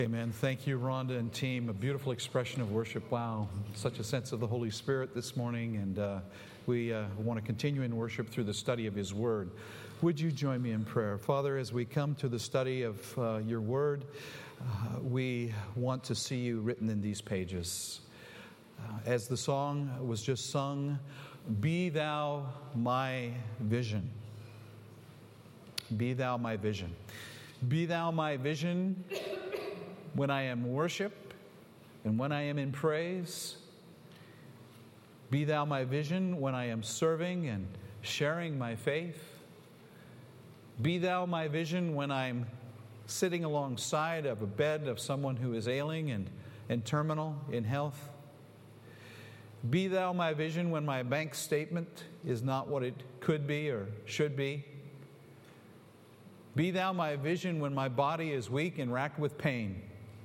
Amen. Thank you, Rhonda and team. A beautiful expression of worship. Wow, such a sense of the Holy Spirit this morning. And we want to continue in worship through the study of His Word. Would you join me in prayer? Father, as we come to the study of your Word, we want to see you written in these pages. As the song was just sung, be thou my vision. Be thou my vision. Be thou my vision when I am in worship and when I am in praise. Be thou my vision when I am serving and sharing my faith. Be thou my vision when I'm sitting alongside of a bed of someone who is ailing and terminal in health. Be thou my vision when my bank statement is not what it could be or should be. Be thou my vision when my body is weak and racked with pain.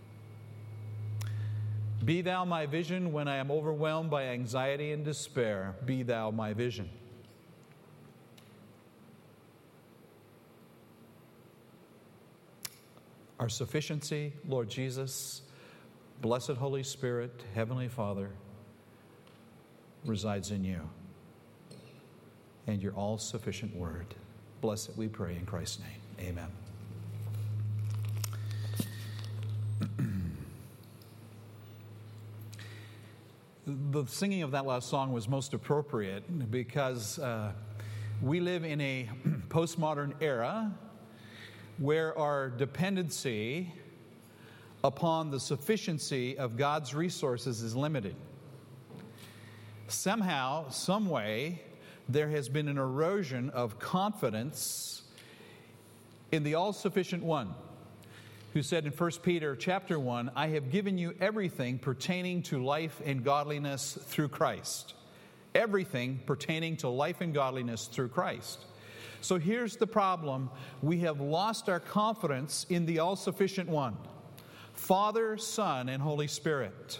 Be thou my vision when I am overwhelmed by anxiety and despair. Be thou my vision. Our sufficiency, Lord Jesus, blessed Holy Spirit, Heavenly Father, resides in you and your all-sufficient word. Bless it, we pray in Christ's name. Amen. The singing of that last song was most appropriate because we live in a postmodern era where our dependency upon the sufficiency of God's resources is limited. Somehow, some way, there has been an erosion of confidence in the all-sufficient one, who said in 1 Peter chapter 1, I have given you everything pertaining to life and godliness through Christ. Everything pertaining to life and godliness through Christ. So here's the problem. We have lost our confidence in the all-sufficient one, Father, Son, and Holy Spirit.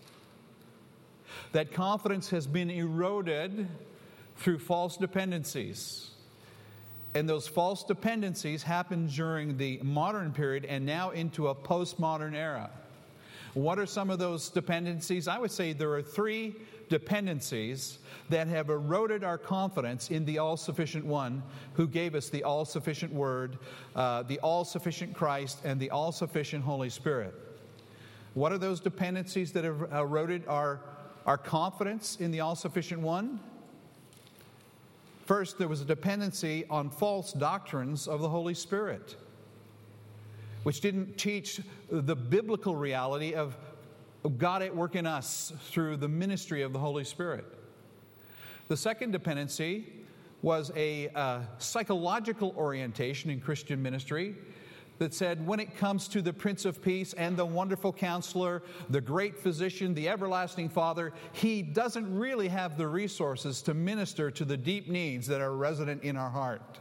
That confidence has been eroded through false dependencies. And those false dependencies happened during the modern period and now into a postmodern era. What are some of those dependencies? I would say there are three dependencies that have eroded our confidence in the all-sufficient one who gave us the all-sufficient Word, the all-sufficient Christ, and the all-sufficient Holy Spirit. What are those dependencies that have eroded our confidence in the all-sufficient one? First, there was a dependency on false doctrines of the Holy Spirit, which didn't teach the biblical reality of God at work in us through the ministry of the Holy Spirit. The second dependency was a psychological orientation in Christian ministry that said when it comes to the Prince of Peace and the wonderful Counselor, the great Physician, the everlasting Father, He doesn't really have the resources to minister to the deep needs that are resident in our heart.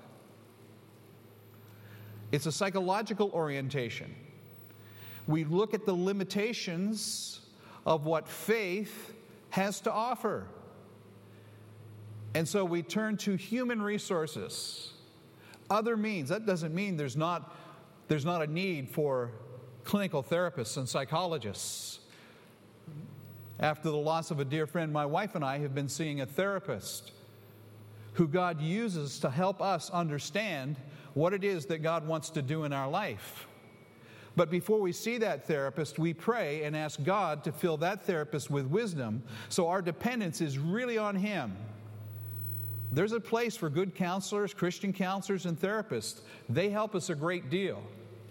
It's a psychological orientation. We look at the limitations of what faith has to offer. And so we turn to human resources, other means. That doesn't mean there's not a need for clinical therapists and psychologists. After the loss of a dear friend, my wife and I have been seeing a therapist who God uses to help us understand what it is that God wants to do in our life. But before we see that therapist, we pray and ask God to fill that therapist with wisdom, so our dependence is really on Him. There's a place for good counselors, Christian counselors, and therapists. They help us a great deal.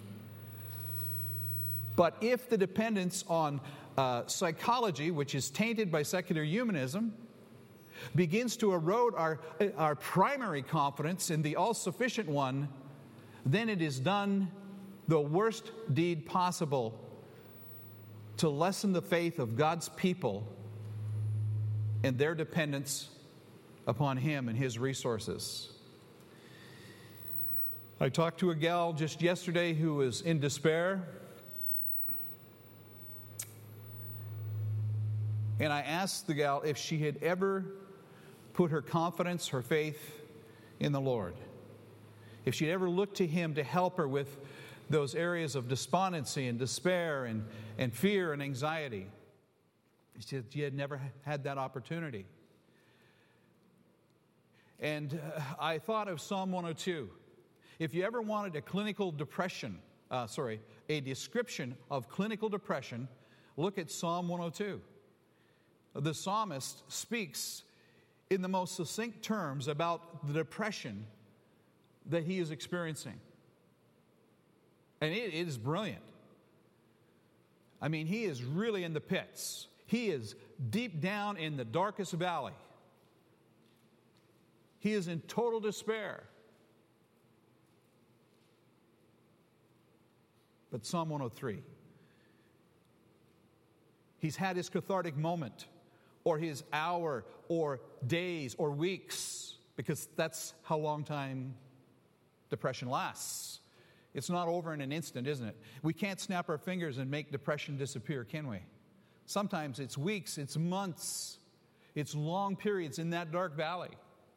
But if the dependence on psychology, which is tainted by secular humanism, begins to erode our primary confidence in the all-sufficient one, then it is done the worst deed possible to lessen the faith of God's people and their dependence upon Him and His resources. I talked to a gal just yesterday who was in despair. And I asked the gal if she had ever put her confidence, her faith in the Lord. If she'd ever looked to Him to help her with those areas of despondency and despair and fear and anxiety. He said you had never had that opportunity. And I thought of Psalm 102. If you ever wanted a description of clinical depression, look at Psalm 102. The psalmist speaks in the most succinct terms about the depression that he is experiencing. And it is brilliant. I mean, he is really in the pits. He is deep down in the darkest valley. He is in total despair. But Psalm 103, he's had his cathartic moment, or his hour, or days, or weeks, because that's how long time depression lasts. It's not over in an instant, isn't it? We can't snap our fingers and make depression disappear, can we? Sometimes it's weeks, it's months, it's long periods in that dark valley.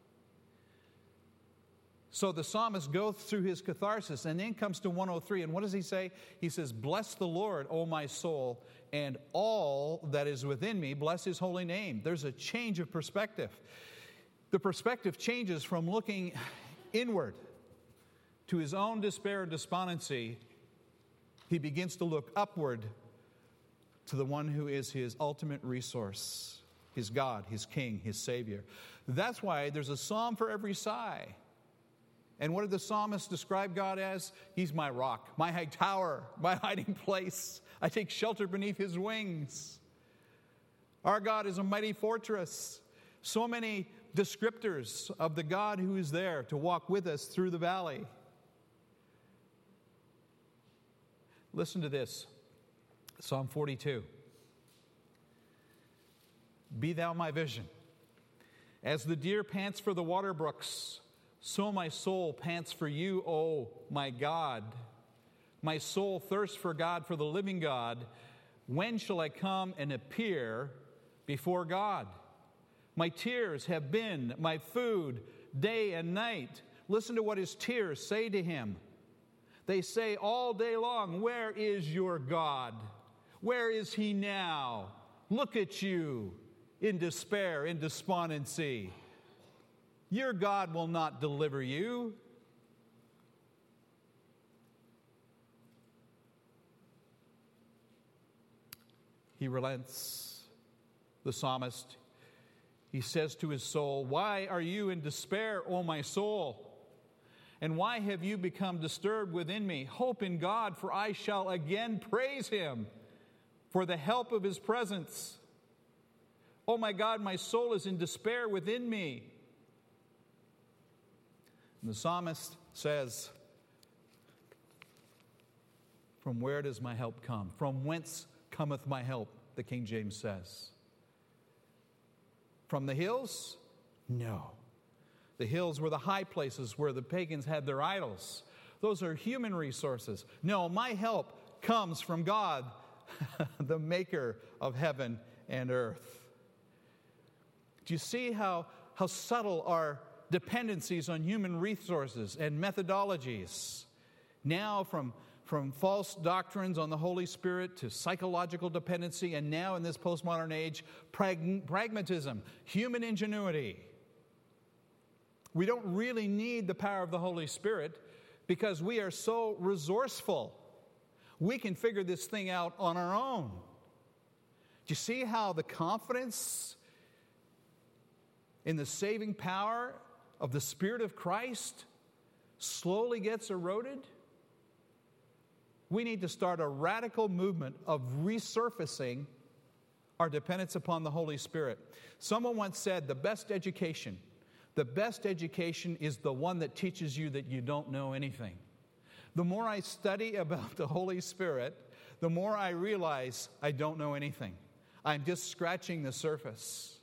So the psalmist goes through his catharsis and then comes to 103. And what does he say? He says, "Bless the Lord, O my soul, and all that is within me, bless his holy name." There's a change of perspective. The perspective changes from looking inward to his own despair and despondency. He begins to look upward to the one who is his ultimate resource, his God, his King, his Savior. That's why there's a psalm for every sigh. And what did the psalmist describe God as? He's my rock, my high tower, my hiding place. I take shelter beneath his wings. Our God is a mighty fortress. So many descriptors of the God who is there to walk with us through the valley. Listen to this. Psalm 42. "Be thou my vision. As the deer pants for the water brooks, so my soul pants for you, O my God. My soul thirsts for God, for the living God. When shall I come and appear before God? My tears have been my food day and night." Listen to what his tears say to him. They say all day long, "Where is your God? Where is he now? Look at you in despair, in despondency. Your God will not deliver you." He relents, the psalmist. He says to his soul, "Why are you in despair, O my soul? And why have you become disturbed within me? Hope in God, for I shall again praise him for the help of his presence. Oh my God, my soul is in despair within me." And the psalmist says, "From where does my help come? From whence cometh my help?" the King James says. From the hills? No. The hills were the high places where the pagans had their idols. Those are human resources. No, my help comes from God, the maker of heaven and earth. Do you see how subtle our dependencies on human resources and methodologies? Now from false doctrines on the Holy Spirit to psychological dependency, and now in this postmodern age, pragmatism, human ingenuity. We don't really need the power of the Holy Spirit because we are so resourceful. We can figure this thing out on our own. Do you see how the confidence in the saving power of the Spirit of Christ slowly gets eroded? We need to start a radical movement of resurfacing our dependence upon the Holy Spirit. Someone once said, the best education is the one that teaches you that you don't know anything. The more I study about the Holy Spirit, the more I realize I don't know anything. I'm just scratching the surface.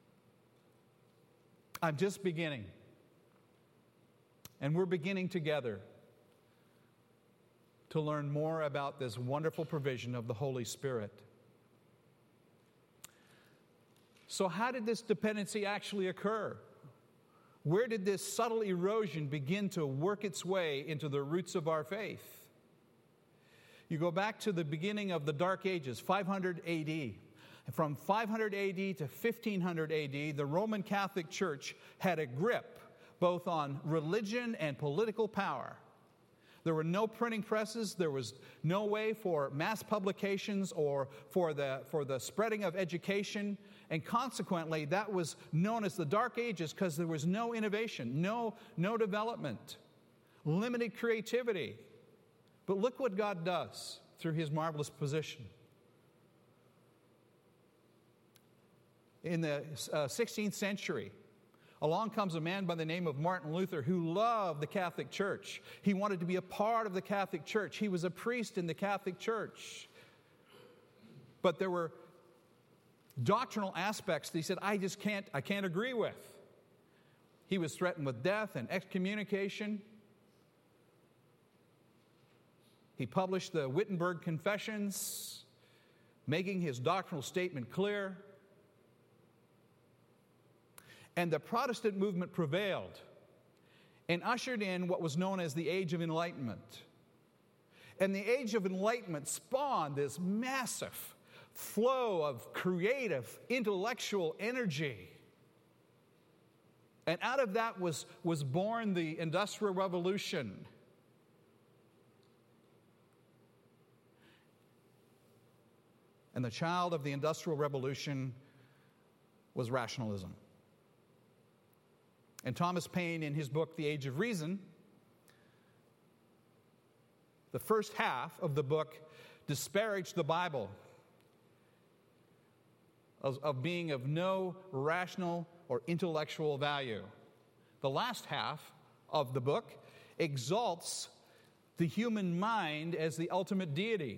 I'm just beginning. And we're beginning together to learn more about this wonderful provision of the Holy Spirit. So how did this dependency actually occur? Where did this subtle erosion begin to work its way into the roots of our faith? You go back to the beginning of the Dark Ages, 500 AD. From 500 AD to 1500 AD, the Roman Catholic Church had a grip both on religion and political power. There were no printing presses. There was no way for mass publications or for the spreading of education. And consequently, that was known as the Dark Ages because there was no innovation, no development, limited creativity. But look what God does through His marvelous position. In the 16th century, along comes a man by the name of Martin Luther who loved the Catholic Church. He wanted to be a part of the Catholic Church. He was a priest in the Catholic Church. But there were doctrinal aspects that he said, I can't agree with. He was threatened with death and excommunication. He published the Wittenberg Confessions, making his doctrinal statement clear. And the Protestant movement prevailed and ushered in what was known as the Age of Enlightenment. And the Age of Enlightenment spawned this massive flow of creative, intellectual energy. And out of that was born the Industrial Revolution. And the child of the Industrial Revolution was rationalism. And Thomas Paine, in his book, The Age of Reason, the first half of the book disparaged the Bible of being of no rational or intellectual value. The last half of the book exalts the human mind as the ultimate deity.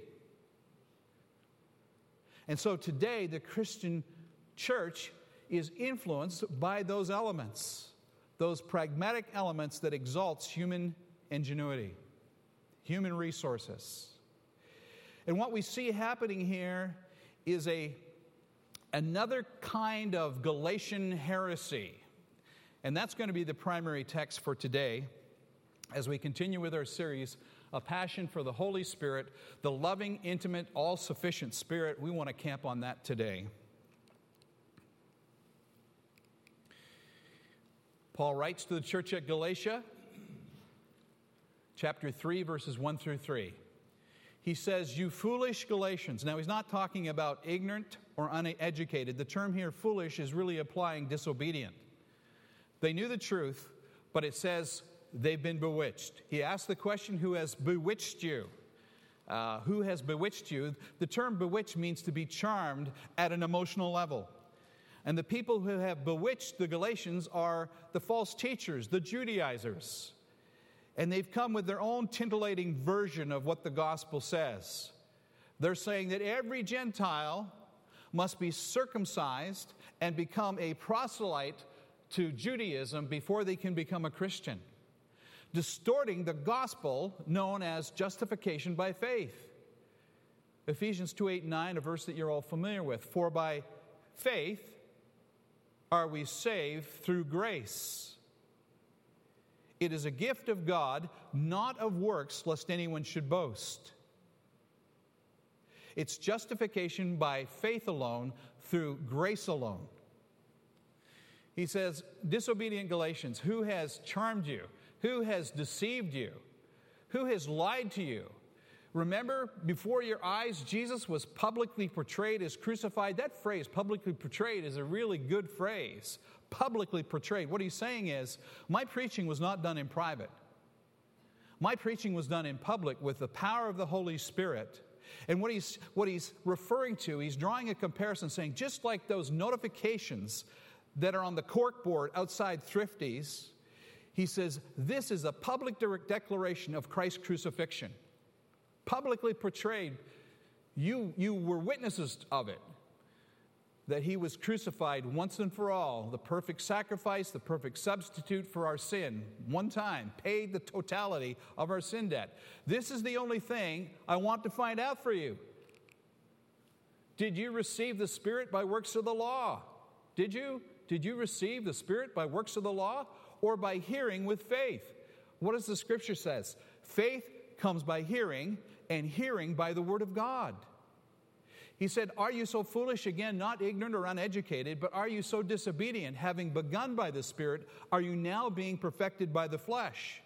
And so today, the Christian church is influenced by those elements, those pragmatic elements that exalts human ingenuity, human resources. And what we see happening here is another kind of Galatian heresy. And that's going to be the primary text for today as we continue with our series, A Passion for the Holy Spirit, the loving, intimate, all-sufficient Spirit. We want to camp on that today. Paul writes to the church at Galatia, chapter 3, verses 1 through 3. He says, you foolish Galatians. Now, he's not talking about ignorant or uneducated. The term here, foolish, is really applying disobedient. They knew the truth, but it says they've been bewitched. He asked the question, who has bewitched you? Who has bewitched you? The term bewitched means to be charmed at an emotional level. And the people who have bewitched the Galatians are the false teachers, the Judaizers. And they've come with their own titillating version of what the gospel says. They're saying that every Gentile must be circumcised and become a proselyte to Judaism before they can become a Christian, distorting the gospel known as justification by faith. Ephesians 2:8-9, a verse that you're all familiar with. For by faith are we saved through grace. It is a gift of God, not of works, lest anyone should boast. It's justification by faith alone, through grace alone. He says, disobedient Galatians, who has charmed you? Who has deceived you? Who has lied to you? Remember, before your eyes, Jesus was publicly portrayed as crucified. That phrase, publicly portrayed, is a really good phrase. Publicly portrayed. What he's saying is, my preaching was not done in private. My preaching was done in public with the power of the Holy Spirit. And what he's referring to, he's drawing a comparison, saying, just like those notifications that are on the corkboard outside Thrifty's, he says, this is a public declaration of Christ's crucifixion. Publicly portrayed. You were witnesses of it. That he was crucified once and for all. The perfect sacrifice, the perfect substitute for our sin. One time, paid the totality of our sin debt. This is the only thing I want to find out for you. Did you receive the Spirit by works of the law? Did you? Did you receive the Spirit by works of the law? Or by hearing with faith? What does the Scripture says? Faith comes by hearing, and hearing by the word of God. He said, are you so foolish, again, not ignorant or uneducated, but are you so disobedient, having begun by the Spirit, are you now being perfected by the flesh?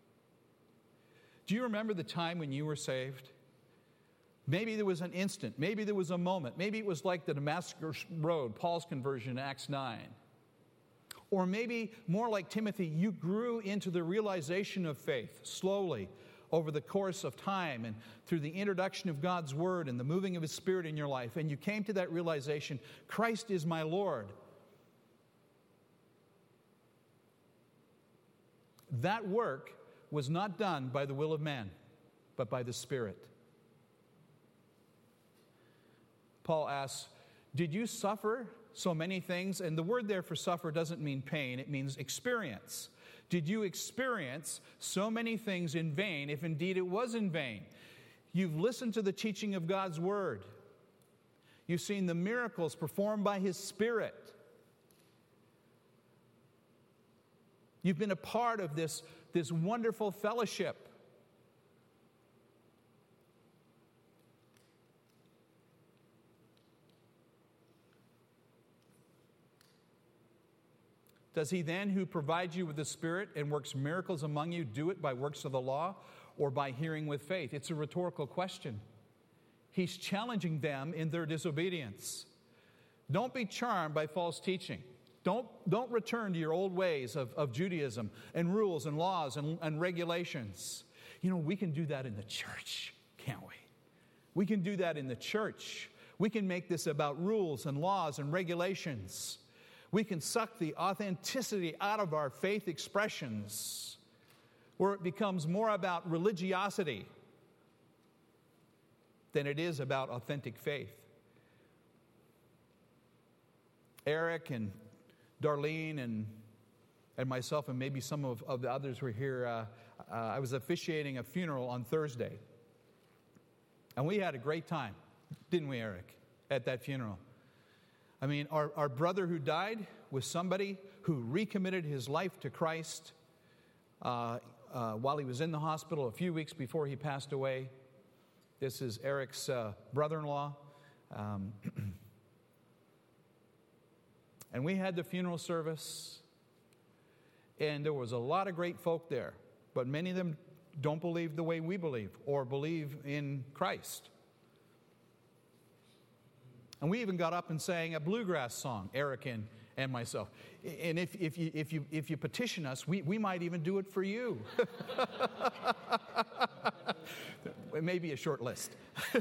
Do you remember the time when you were saved? Maybe there was an instant, maybe there was a moment, maybe it was like the Damascus Road, Paul's conversion in Acts 9. Or maybe more like Timothy, you grew into the realization of faith slowly over the course of time and through the introduction of God's Word and the moving of His Spirit in your life, and you came to that realization, Christ is my Lord. That work was not done by the will of man, but by the Spirit. Paul asks, did you suffer so many things? And the word there for suffer doesn't mean pain, it means experience. Did you experience so many things in vain, if indeed it was in vain? You've listened to the teaching of God's Word. You've seen the miracles performed by His Spirit. You've been a part of this wonderful fellowship. Does He then, who provides you with the Spirit and works miracles among you, do it by works of the law or by hearing with faith? It's a rhetorical question. He's challenging them in their disobedience. Don't be charmed by false teaching. Don't return to your old ways of Judaism and rules and laws and regulations. You know, we can do that in the church, can't we? We can do that in the church. We can make this about rules and laws and regulations. We can suck the authenticity out of our faith expressions, where it becomes more about religiosity than it is about authentic faith. Eric and Darlene and myself, and maybe some of the others were here. I was officiating a funeral on Thursday. And we had a great time, didn't we, Eric, at that funeral? I mean, our brother who died was somebody who recommitted his life to Christ while he was in the hospital a few weeks before he passed away. This is Eric's brother-in-law. And we had the funeral service, and there was a lot of great folk there, but many of them don't believe the way we believe or believe in Christ. And we even got up and sang a bluegrass song, Eric and myself. And if you petition us, we might even do it for you. It may be a short list.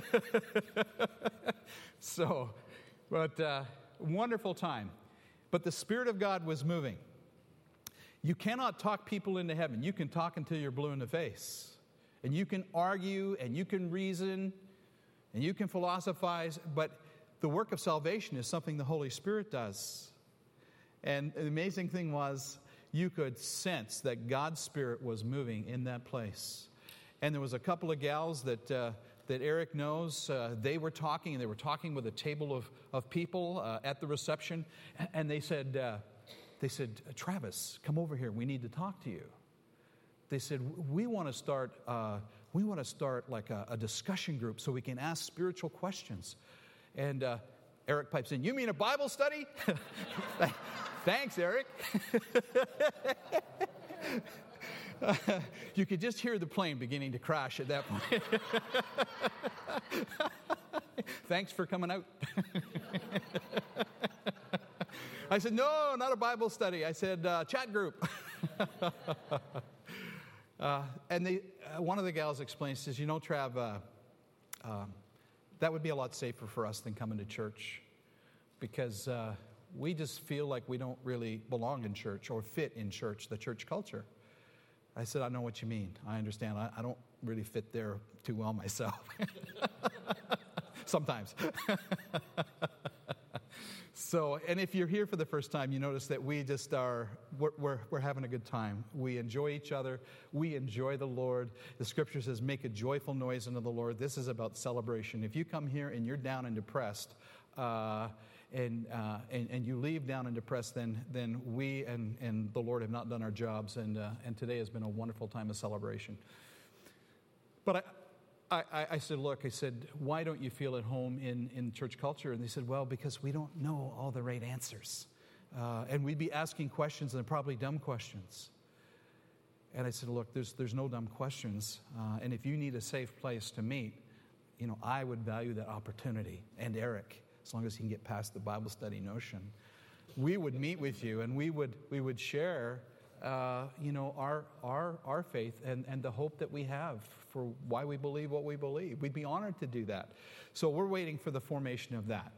So, but wonderful time. But the Spirit of God was moving. You cannot talk people into heaven. You can talk until you're blue in the face. And you can argue, and you can reason, and you can philosophize, but the work of salvation is something the Holy Spirit does. And the amazing thing was, you could sense that God's Spirit was moving in that place. And there was a couple of gals that Eric knows. They were talking, and they were talking with a table of people at the reception. And they said, Travis, come over here. We need to talk to you. They said, we want to start like a discussion group so we can ask spiritual questions. And Eric pipes in, you mean a Bible study? Thanks, Eric. You could just hear the plane beginning to crash at that point. Thanks for coming out. I said, no, not a Bible study. I said, chat group. And one of the gals explains, says, you know, Trav, that would be a lot safer for us than coming to church, because we just feel like we don't really belong in church or fit in church, the church culture. I said, I know what you mean. I understand. I don't really fit there too well myself. Sometimes. So, and if you're here for the first time, you notice that we just we're having a good time. We enjoy each other. We enjoy the Lord. The Scripture says, make a joyful noise unto the Lord. This is about celebration. If you come here and you're down and depressed, and you leave down and depressed, then we and the Lord have not done our jobs, and today has been a wonderful time of celebration. But I said, look, why don't you feel at home in church culture? And they said, well, because we don't know all the right answers. And we'd be asking questions, and they're probably dumb questions. And I said, look, there's no dumb questions. And if you need a safe place to meet, I would value that opportunity. And Eric, as long as he can get past the Bible study notion, we would meet with you, and we would share our faith and the hope that we have for why we believe what we believe. We'd be honored to do that. So we're waiting for the formation of that.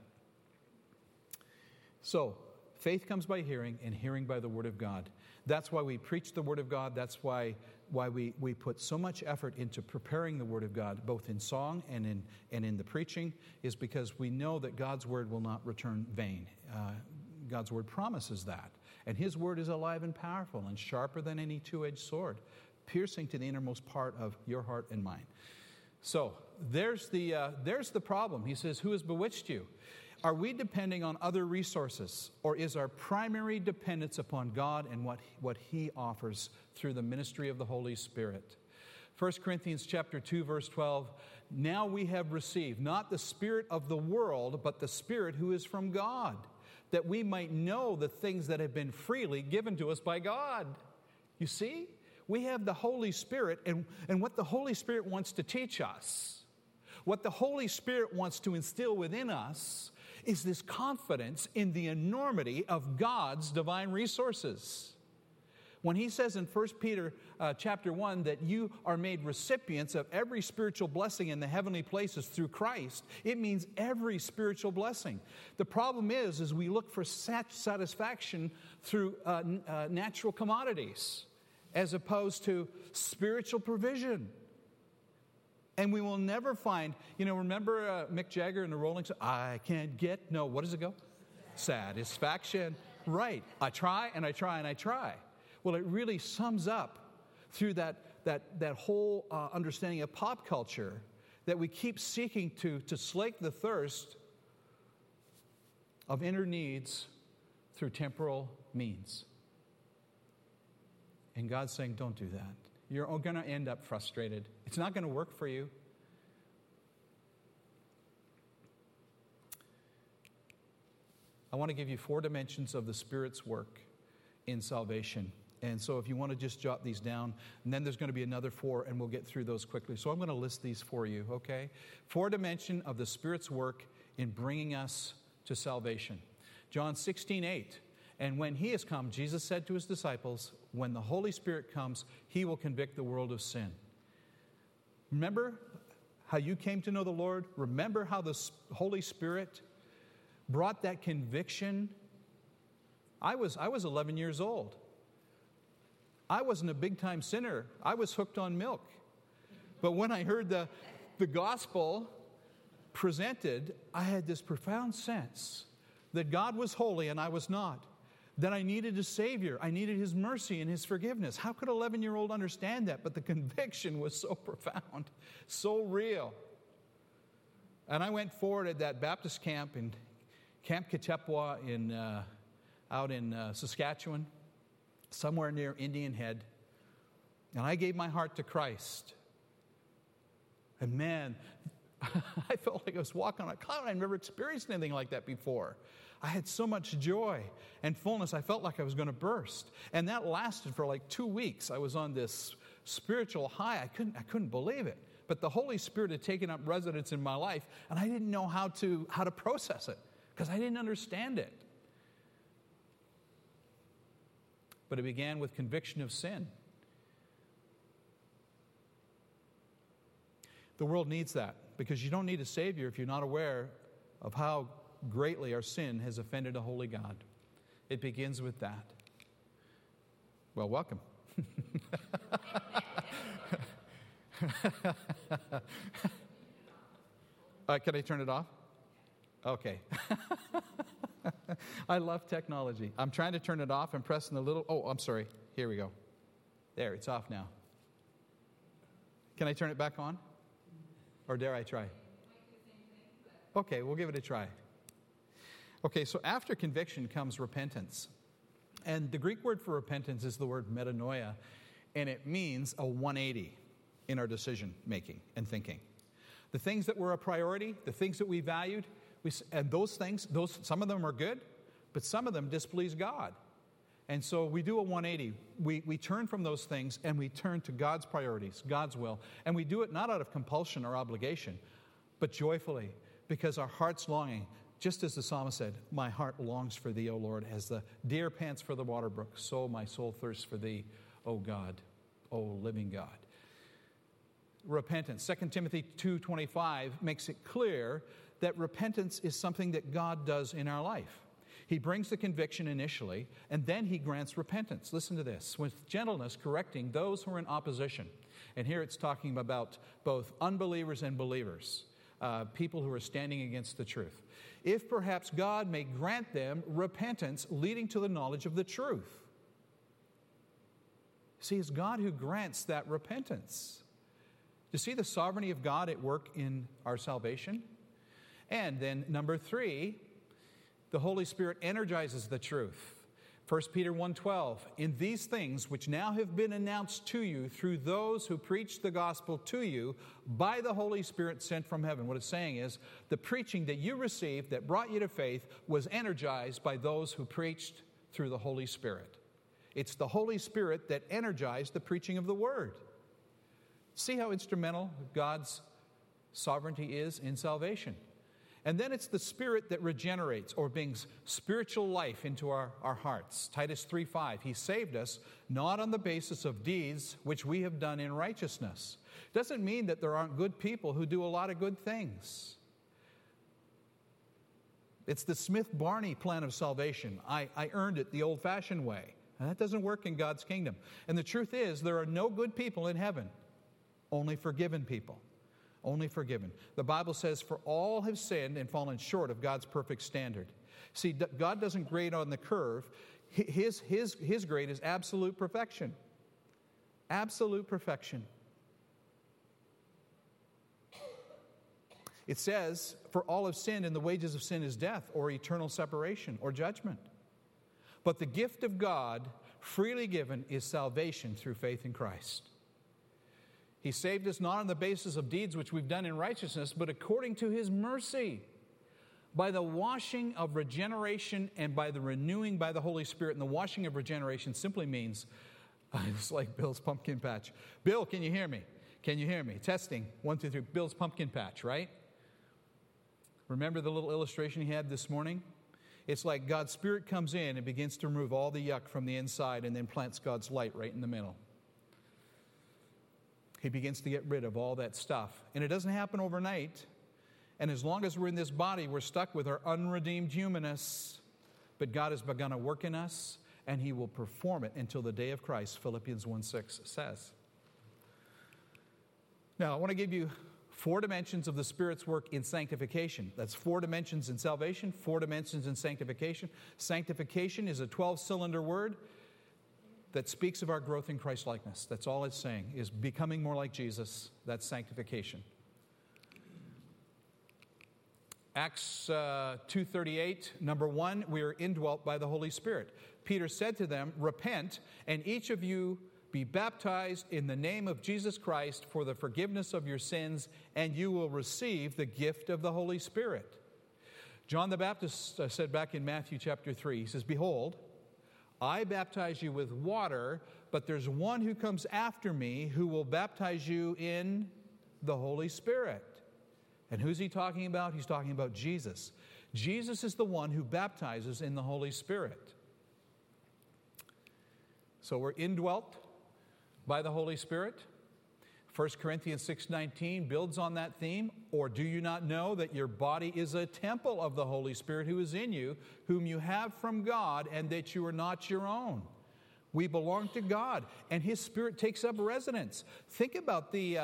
So faith comes by hearing, and hearing by the Word of God. That's why we preach the Word of God. That's why we put so much effort into preparing the Word of God, both in song and in the preaching, is because we know that God's Word will not return vain. God's Word promises that. And His Word is alive and powerful and sharper than any two-edged sword, piercing to the innermost part of your heart and mine. So there's the problem. He says, who has bewitched you? Are we depending on other resources, or is our primary dependence upon God and what He offers through the ministry of the Holy Spirit? 1 Corinthians chapter 2, verse 12, now we have received not the spirit of the world, but the Spirit who is from God, that we might know the things that have been freely given to us by God. You see, we have the Holy Spirit, and what the Holy Spirit wants to teach us, what the Holy Spirit wants to instill within us, is this confidence in the enormity of God's divine resources. When he says in 1 Peter chapter 1 that you are made recipients of every spiritual blessing in the heavenly places through Christ, it means every spiritual blessing. The problem is we look for satisfaction through natural commodities as opposed to spiritual provision. And we will never find, remember Mick Jagger and the Rolling Stones? I can't get, what does it go? Satisfaction. Right. I try and I try and I try. Well, it really sums up through that whole understanding of pop culture that we keep seeking to slake the thirst of inner needs through temporal means. And God's saying, don't do that. You're going to end up frustrated. It's not going to work for you. I want to give you 4 dimensions of the Spirit's work in salvation. And so if you want to just jot these down, and then there's going to be another 4, and we'll get through those quickly. So I'm going to list these for you, okay? 4 dimension of the Spirit's work in bringing us to salvation. John 16:8. And when He has come, Jesus said to His disciples, when the Holy Spirit comes, He will convict the world of sin. Remember how you came to know the Lord? Remember how the Holy Spirit brought that conviction? I was 11 years old. I wasn't a big-time sinner. I was hooked on milk. But when I heard the gospel presented, I had this profound sense that God was holy and I was not. That I needed a Savior. I needed His mercy and His forgiveness. How could an 11-year-old understand that? But the conviction was so profound, so real. And I went forward at that Baptist camp in Camp Katepwa out in Saskatchewan, somewhere near Indian Head. And I gave my heart to Christ. And man, I felt like I was walking on a cloud. I'd never experienced anything like that before. I had so much joy and fullness. I felt like I was going to burst. And that lasted for like 2 weeks. I was on this spiritual high. I couldn't believe it. But the Holy Spirit had taken up residence in my life, and I didn't know how to process it because I didn't understand it. But it began with conviction of sin. The world needs that because you don't need a Savior if you're not aware of how greatly our sin has offended a holy God. It begins with that. Well, welcome. Can I turn it off? Okay. I love technology. I'm trying to turn it off. I'm pressing the little... Oh, I'm sorry. Here we go. There, it's off now. Can I turn it back on? Or dare I try? Okay, we'll give it a try. Okay, so after conviction comes repentance. And the Greek word for repentance is the word metanoia, and it means a 180 in our decision making and thinking. The things that were a priority, the things that we valued, and those things, some of them are good, but some of them displease God. And so we do a 180. We turn from those things and we turn to God's priorities, God's will. And we do it not out of compulsion or obligation, but joyfully, because our heart's longing, just as the psalmist said, my heart longs for thee, O Lord, as the deer pants for the water brook, so my soul thirsts for thee, O God, O living God. Repentance. 2 Timothy 2:25 makes it clear that repentance is something that God does in our life. He brings the conviction initially, and then he grants repentance. Listen to this. With gentleness, correcting those who are in opposition. And here it's talking about both unbelievers and believers, people who are standing against the truth. If perhaps God may grant them repentance leading to the knowledge of the truth. See, it's God who grants that repentance. You see the sovereignty of God at work in our salvation? And then number 3, the Holy Spirit energizes the truth. 1 Peter 1:12, in these things which now have been announced to you through those who preach the gospel to you by the Holy Spirit sent from heaven. What it's saying is the preaching that you received that brought you to faith was energized by those who preached through the Holy Spirit. It's the Holy Spirit that energized the preaching of the Word. See how instrumental God's sovereignty is in salvation. And then it's the Spirit that regenerates or brings spiritual life into our hearts. Titus 3:5, He saved us not on the basis of deeds which we have done in righteousness. Doesn't mean that there aren't good people who do a lot of good things. It's the Smith-Barney plan of salvation. I earned it the old-fashioned way. And that doesn't work in God's kingdom. And the truth is, there are no good people in heaven, only forgiven people. Only forgiven. The Bible says, for all have sinned and fallen short of God's perfect standard. See, God doesn't grade on the curve. His grade is absolute perfection. Absolute perfection. It says, for all have sinned and the wages of sin is death or eternal separation or judgment. But the gift of God, freely given, is salvation through faith in Christ. He saved us not on the basis of deeds which we've done in righteousness, but according to His mercy, by the washing of regeneration and by the renewing by the Holy Spirit. And the washing of regeneration simply means, it's like Bill's pumpkin patch. Bill, can you hear me? Can you hear me? Testing, 1, 2, 3. Bill's pumpkin patch, right? Remember the little illustration he had this morning? It's like God's Spirit comes in and begins to remove all the yuck from the inside and then plants God's light right in the middle. He begins to get rid of all that stuff. And it doesn't happen overnight. And as long as we're in this body, we're stuck with our unredeemed humanness. But God has begun a work in us, and He will perform it until the day of Christ, Philippians 1:6 says. Now, I want to give you 4 dimensions of the Spirit's work in sanctification. That's 4 dimensions in salvation, 4 dimensions in sanctification. Sanctification is a 12-cylinder word that speaks of our growth in Christ-likeness. That's all it's saying, is becoming more like Jesus. That's sanctification. Acts 2:38, number 1, we are indwelt by the Holy Spirit. Peter said to them, repent, and each of you be baptized in the name of Jesus Christ for the forgiveness of your sins, and you will receive the gift of the Holy Spirit. John the Baptist said back in Matthew chapter 3, he says, behold, I baptize you with water, but there's one who comes after me who will baptize you in the Holy Spirit. And who's he talking about? He's talking about Jesus. Jesus is the one who baptizes in the Holy Spirit. So we're indwelt by the Holy Spirit. 1 Corinthians 6:19 builds on that theme. Or do you not know that your body is a temple of the Holy Spirit who is in you, whom you have from God, and that you are not your own? We belong to God, and His Spirit takes up residence. Think about the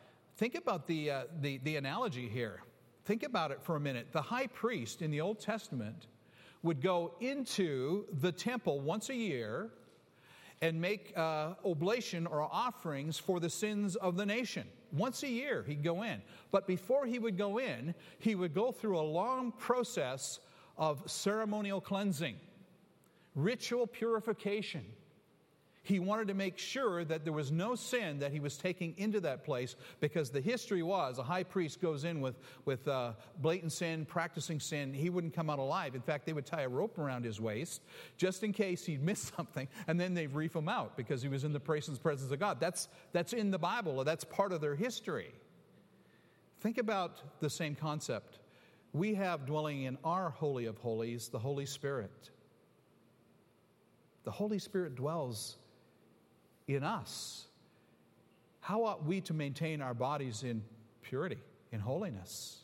analogy here. Think about it for a minute. The high priest in the Old Testament would go into the temple once a year and make oblation or offerings for the sins of the nation. Once a year he'd go in. But before he would go in, he would go through a long process of ceremonial cleansing, ritual purification. He wanted to make sure that there was no sin that he was taking into that place, because the history was a high priest goes in with blatant sin, practicing sin. He wouldn't come out alive. In fact, they would tie a rope around his waist just in case he'd miss something, and then they'd reef him out because he was in the presence of God. That's in the Bible. That's part of their history. Think about the same concept. We have dwelling in our Holy of Holies the Holy Spirit. The Holy Spirit dwells in us. How ought we to maintain our bodies in purity, in holiness?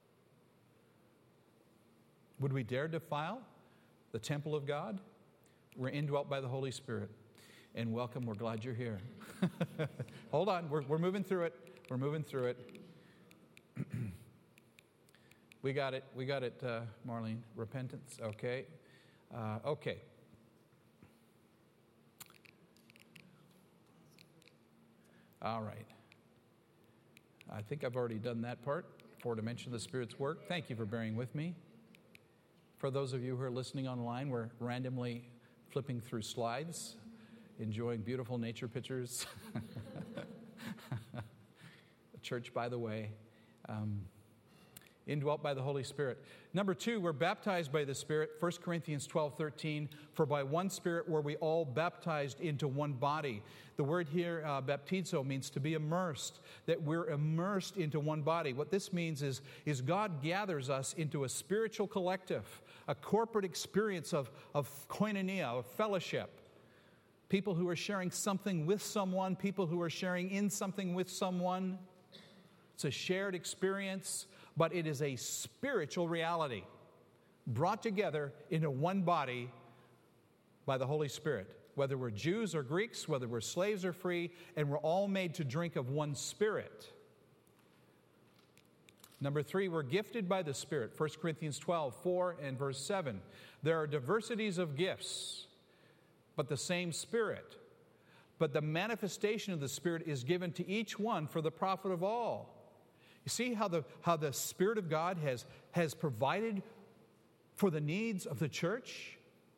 Would we dare defile the temple of God? We're indwelt by the Holy Spirit. And welcome, we're glad you're here. Hold on, we're moving through it. We're moving through it. We got it, Marlene. Repentance, okay. Okay. All right. I think I've already done that part, 4 dimensions of the Spirit's work. Thank you for bearing with me. For those of you who are listening online, we're randomly flipping through slides, enjoying beautiful nature pictures. The church, by the way. Indwelt by the Holy Spirit. Number 2, we're baptized by the Spirit. 1 Corinthians 12:13, for by one Spirit were we all baptized into one body. The word here, baptizo, means to be immersed, that we're immersed into one body. What this means is God gathers us into a spiritual collective, a corporate experience of koinonia, of fellowship. People who are sharing something with someone, people who are sharing in something with someone. It's a shared experience, but it is a spiritual reality brought together into one body by the Holy Spirit. Whether we're Jews or Greeks, whether we're slaves or free, and we're all made to drink of one Spirit. Number 3, we're gifted by the Spirit. 1 Corinthians 12:4 and verse 7. There are diversities of gifts, but the same Spirit. But the manifestation of the Spirit is given to each one for the profit of all. You see how the Spirit of God has provided for the needs of the church?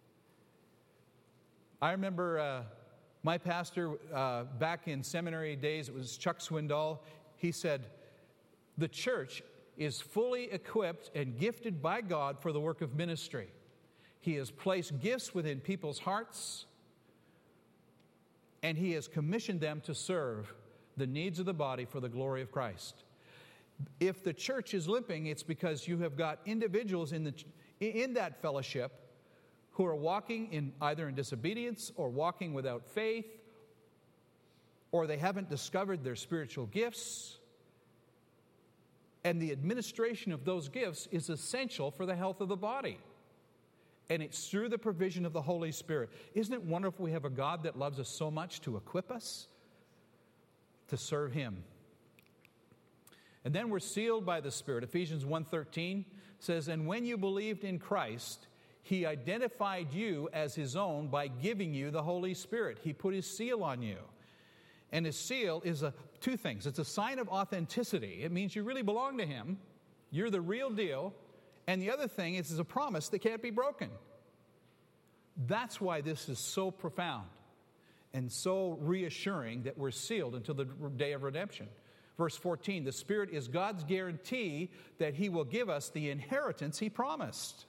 I remember my pastor back in seminary days, it was Chuck Swindoll. He said, the church is fully equipped and gifted by God for the work of ministry. He has placed gifts within people's hearts, and He has commissioned them to serve the needs of the body for the glory of Christ. If the church is limping, it's because you have got individuals in that fellowship who are walking either in disobedience or walking without faith, or they haven't discovered their spiritual gifts. And the administration of those gifts is essential for the health of the body. And it's through the provision of the Holy Spirit. Isn't it wonderful we have a God that loves us so much to equip us to serve Him? And then we're sealed by the Spirit. Ephesians 1:13 says, and when you believed in Christ, He identified you as His own by giving you the Holy Spirit. He put His seal on you. And His seal is two things. It's a sign of authenticity. It means you really belong to Him. You're the real deal. And the other thing is a promise that can't be broken. That's why this is so profound and so reassuring that we're sealed until the day of redemption. Verse 14, the Spirit is God's guarantee that He will give us the inheritance He promised.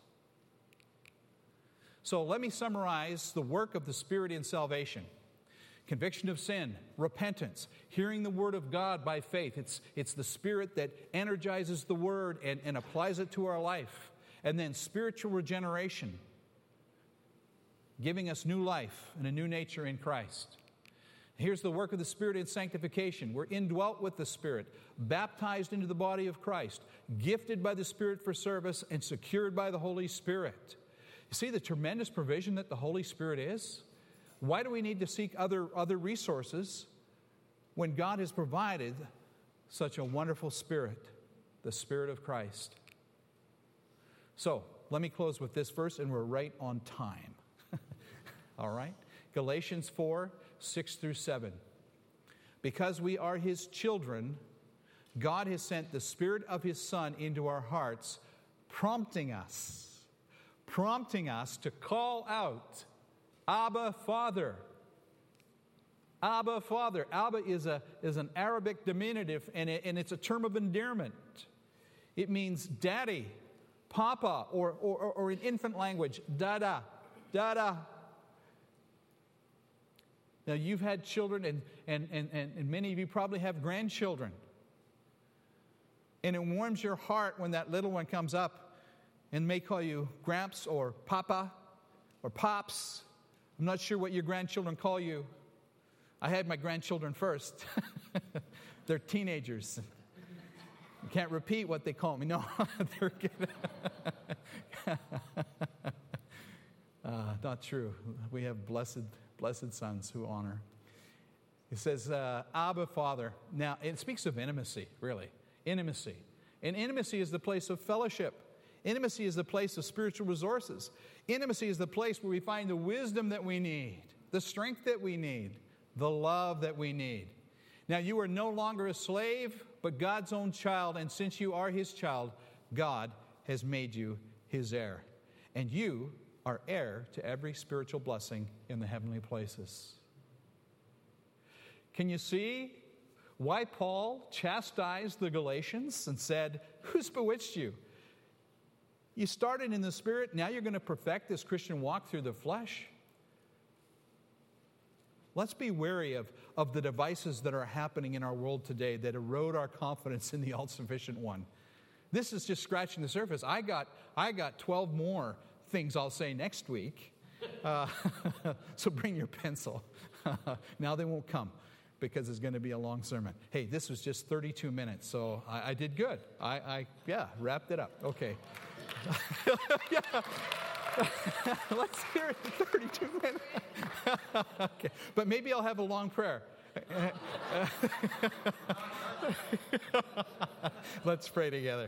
So let me summarize the work of the Spirit in salvation. Conviction of sin, repentance, hearing the Word of God by faith. It's the Spirit that energizes the Word and applies it to our life. And then spiritual regeneration, giving us new life and a new nature in Christ. Here's the work of the Spirit in sanctification. We're indwelt with the Spirit, baptized into the body of Christ, gifted by the Spirit for service, and secured by the Holy Spirit. You see the tremendous provision that the Holy Spirit is? Why do we need to seek other resources when God has provided such a wonderful Spirit, the Spirit of Christ? So, let me close with this verse, and we're right on time. All right? Galatians 4:6-7. Because we are His children, God has sent the Spirit of His Son into our hearts, prompting us to call out, Abba, Father. Abba, Father. Abba is an Arabic diminutive, and it's a term of endearment. It means daddy, papa, or in infant language, dada, dada. Now, you've had children, and many of you probably have grandchildren. And it warms your heart when that little one comes up and may call you Gramps or Papa or Pops. I'm not sure what your grandchildren call you. I had my grandchildren first. They're teenagers. I can't repeat what they call me. No, they're good. Not true. We have blessed sons who honor. It says, Abba, Father. Now, it speaks of intimacy, really. Intimacy. And intimacy is the place of fellowship. Intimacy is the place of spiritual resources. Intimacy is the place where we find the wisdom that we need, the strength that we need, the love that we need. Now, you are no longer a slave, but God's own child. And since you are His child, God has made you His heir. And you are heir to every spiritual blessing in the heavenly places. Can you see why Paul chastised the Galatians and said, who's bewitched you? You started in the Spirit, now you're going to perfect this Christian walk through the flesh. Let's be wary of the devices that are happening in our world today that erode our confidence in the all-sufficient one. This is just scratching the surface. I got 12 more things I'll say next week. So bring your pencil. Now they won't come because it's going to be a long sermon. Hey, this was just 32 minutes, so I did good. I wrapped it up. Okay. Yeah. Let's hear it in 32 minutes. Okay. But maybe I'll have a long prayer. Let's pray together.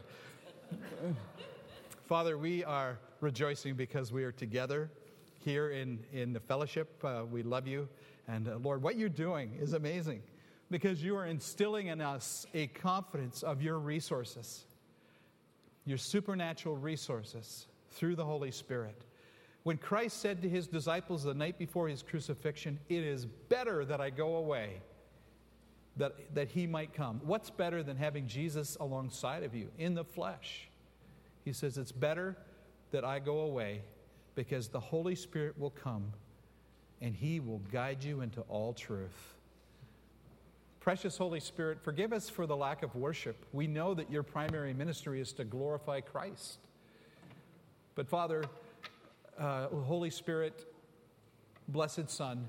Father, we are rejoicing because we are together here in the fellowship. We love you. And Lord, what you're doing is amazing because you are instilling in us a confidence of your resources, your supernatural resources through the Holy Spirit. When Christ said to his disciples the night before his crucifixion, it is better that I go away, that he might come. What's better than having Jesus alongside of you in the flesh? He says, it's better that I go away because the Holy Spirit will come and he will guide you into all truth. Precious Holy Spirit, forgive us for the lack of worship. We know that your primary ministry is to glorify Christ. But Father, Holy Spirit, blessed Son,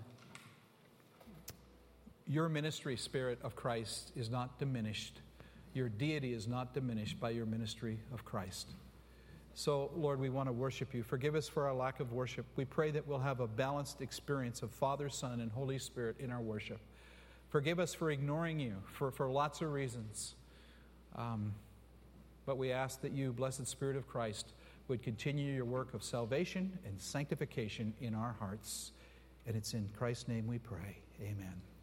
your ministry, Spirit of Christ, is not diminished. Your deity is not diminished by your ministry of Christ. So, Lord, we want to worship you. Forgive us for our lack of worship. We pray that we'll have a balanced experience of Father, Son, and Holy Spirit in our worship. Forgive us for ignoring you for lots of reasons. But we ask that you, blessed Spirit of Christ, would continue your work of salvation and sanctification in our hearts. And it's in Christ's name we pray. Amen.